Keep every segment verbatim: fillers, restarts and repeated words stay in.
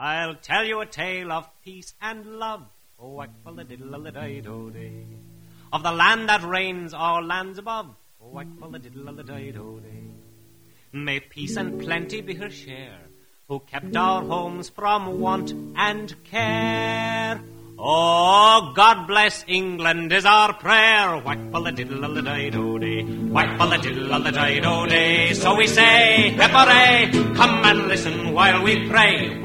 I'll tell you a tale of peace and love, oh, whack-a-diddle-a-day-do-day, of the land that reigns all lands above, oh, whack-a-diddle-a-day-do-day. May peace and plenty be her share, who kept our homes from want and care. Oh, God bless England is our prayer. Whack-a-diddle-a-day-do-day, whack-a-diddle-a-day-do-day. So we say, hip-hooray, come and listen while we pray.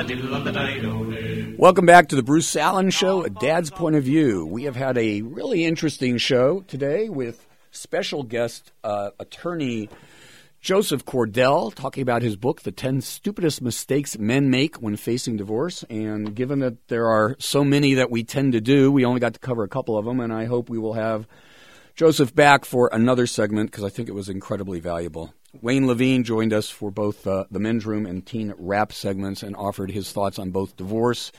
Whack-a-diddle-a-day-do-day. Welcome back to the Bruce Allen Show, A Dad's Point of View. We have had a really interesting show today with special guest uh, attorney Joseph Cordell, talking about his book, The ten Stupidest Mistakes Men Make When Facing Divorce. And given that there are so many that we tend to do, we only got to cover a couple of them, and I hope we will have Joseph back for another segment because I think it was incredibly valuable. Wayne Levine joined us for both uh, the Men's Room and Teen Rap segments and offered his thoughts on both divorce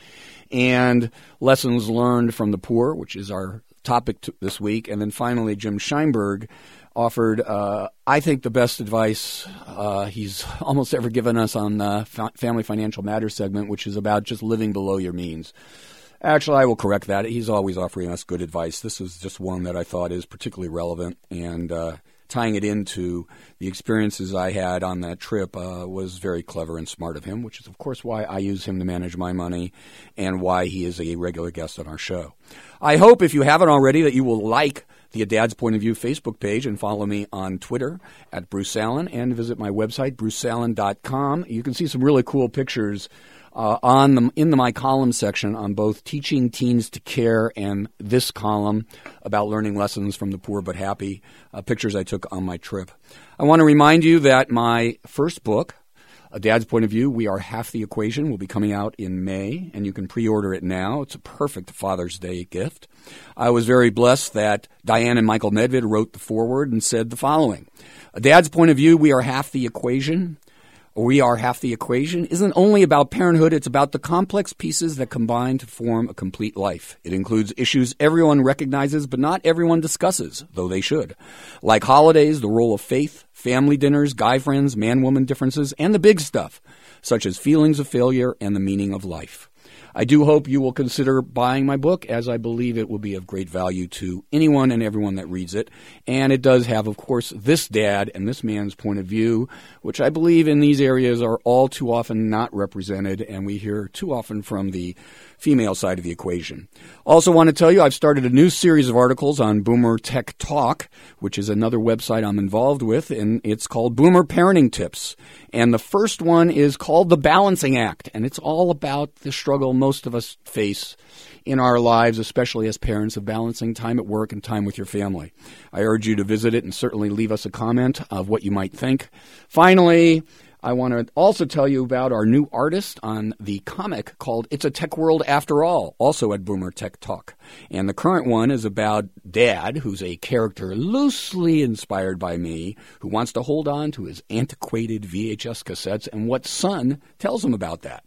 and lessons learned from the poor, which is our topic t- this week. And then finally, Jim Scheinberg offered, uh, I think, the best advice uh, he's almost ever given us on the Fa- Family Financial Matters segment, which is about just living below your means. Actually, I will correct that. He's always offering us good advice. This is just one that I thought is particularly relevant, and uh, tying it into the experiences I had on that trip uh, was very clever and smart of him, which is, of course, why I use him to manage my money and why he is a regular guest on our show. I hope, if you haven't already, that you will like the A Dad's Point of View Facebook page and follow me on Twitter at Bruce Allen and visit my website, bruce allen dot com. You can see some really cool pictures uh, on the, in the My Column section on both Teaching Teens to Care and this column about learning lessons from the poor but happy, uh, pictures I took on my trip. I want to remind you that my first book, A Dad's Point of View, We Are Half the Equation, will be coming out in May, and you can pre-order it now. It's a perfect Father's Day gift. I was very blessed that Diane and Michael Medved wrote the foreword and said the following: A Dad's Point of View, We Are Half the Equation, or We Are Half the Equation, isn't only about parenthood, it's about the complex pieces that combine to form a complete life. It includes issues everyone recognizes, but not everyone discusses, though they should. Like holidays, the role of faith, family dinners, guy friends, man-woman differences, and the big stuff, such as feelings of failure and the meaning of life. I do hope you will consider buying my book, as I believe it will be of great value to anyone and everyone that reads it. And it does have, of course, this dad and this man's point of view, which I believe in these areas are all too often not represented, and we hear too often from the female side of the equation. Also want to tell you I've started a new series of articles on Boomer Tech Talk, which is another website I'm involved with, and it's called Boomer Parenting Tips. And the first one is called The Balancing Act, and it's all about the struggle most of us face in our lives, especially as parents, of balancing time at work and time with your family. I urge you to visit it and certainly leave us a comment of what you might think. Finally, I want to also tell you about our new artist on the comic called It's a Tech World After All, also at Boomer Tech Talk. And the current one is about Dad, who's a character loosely inspired by me, who wants to hold on to his antiquated V H S cassettes, and what son tells him about that.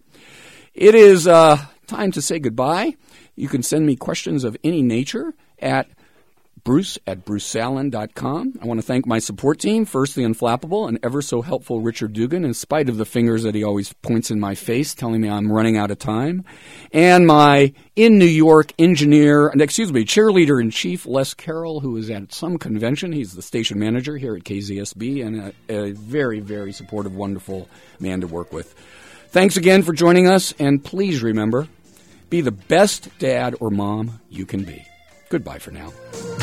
It is uh, time to say goodbye. You can send me questions of any nature at Bruce at bruce allen dot com. I want to thank my support team, first the unflappable and ever so helpful Richard Dugan, in spite of the fingers that he always points in my face, telling me I'm running out of time, and my in New York engineer, excuse me, cheerleader-in-chief, Les Carroll, who is at some convention. He's the station manager here at K Z S B, and a, a very, very supportive, wonderful man to work with. Thanks again for joining us, and please remember, be the best dad or mom you can be. Goodbye for now.